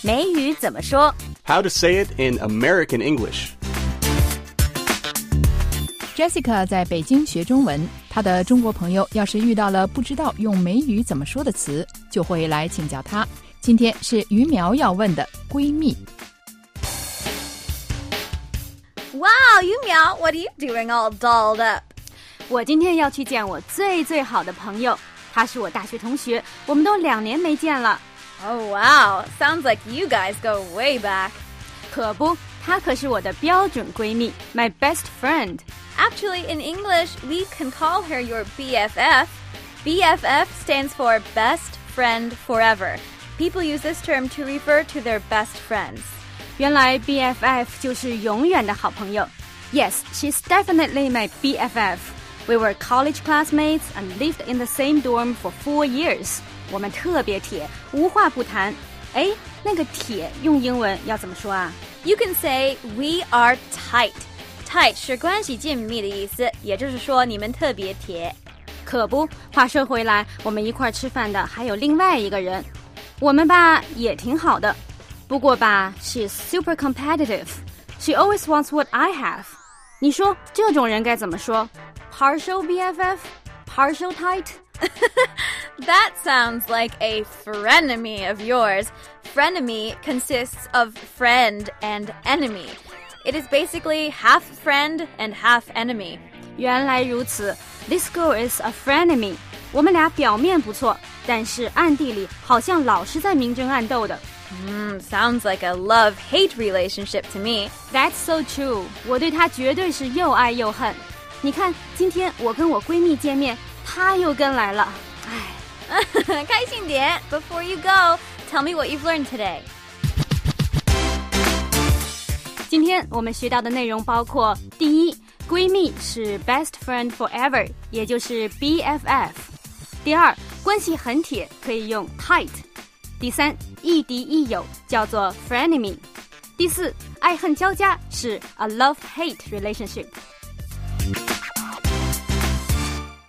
美语怎么说 How to say it in American English. Jessica 在北京学中文，她的中国朋友要是遇到了不知道用美语怎么说的词，就会来请教她。今天是于苗要问的闺蜜。 Wow, Yumiao, what are you doing all dolled up? 我今天要去见我最好的朋友，他是我大学同学，我们都2年没见了。 Oh, wow. Sounds like you guys go way back. 可不，她可是我的标准闺蜜 my best friend. Actually, in English, we can call her your BFF. BFF stands for Best Friend Forever. People use this term to refer to their best friends. 原来 BFF 就是永远的好朋友。Yes, she's definitely my BFF. We were college classmates and lived in the same dorm for 4 years. 我们特别铁，无话不谈。哎，那个铁用英文要怎么说啊？ You can say we are tight.Tight 是关系紧密的意思，也就是说你们特别铁。 可不，话说回来，我们一块吃饭的还有另外一个人，我们吧也挺好的，不过吧 she's super competitive. She always wants what I have. 你说这种人该怎么说？ Partial BFF? Partial tight? That sounds like a frenemy of yours. Frenemy consists of friend and enemy.It is basically half friend and half enemy. 原来如此 This girl is a frenemy. 我们俩表面不错，但是暗地里好像老是在明争暗斗的。 Sounds like a love-hate relationship to me. That's so true. 我对她绝对是又爱又恨。你看，今天我跟我闺蜜见面，她又跟来了。唉， 开心点 Before you go, tell me what you've learned today. 今天我们学到的内容包括：第一，闺蜜是 best friend forever， 也就是 BFF； 第二，关系很铁，可以用 tight； 第三，亦敌亦友叫做 frenemy； 第四，爱恨交加是 a love-hate relationship。